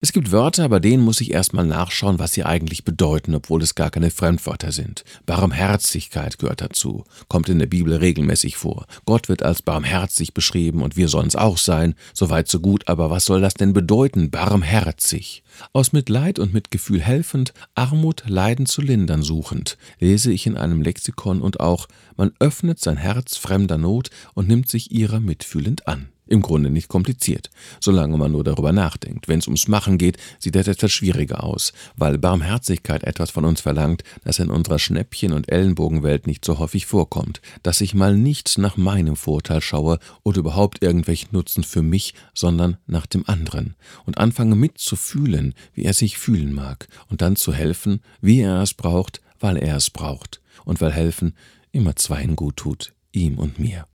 Es gibt Wörter, bei denen muss ich erstmal nachschauen, was sie eigentlich bedeuten, obwohl es gar keine Fremdwörter sind. Barmherzigkeit gehört dazu, kommt in der Bibel regelmäßig vor. Gott wird als barmherzig beschrieben und wir sollen es auch sein. Soweit so gut, aber was soll das denn bedeuten, barmherzig? Aus Mitleid und Mitgefühl helfend, Armut, Leiden zu lindern suchend, lese ich in einem Lexikon und auch, man öffnet sein Herz fremder Not und nimmt sich ihrer mitfühlend an. Im Grunde nicht kompliziert, solange man nur darüber nachdenkt. Wenn es ums Machen geht, sieht das etwas schwieriger aus, weil Barmherzigkeit etwas von uns verlangt, das in unserer Schnäppchen- und Ellenbogenwelt nicht so häufig vorkommt, dass ich mal nicht nach meinem Vorteil schaue oder überhaupt irgendwelchen Nutzen für mich, sondern nach dem anderen und anfange mitzufühlen, wie er sich fühlen mag und dann zu helfen, wie er es braucht, weil er es braucht und weil helfen immer zweien gut tut, ihm und mir.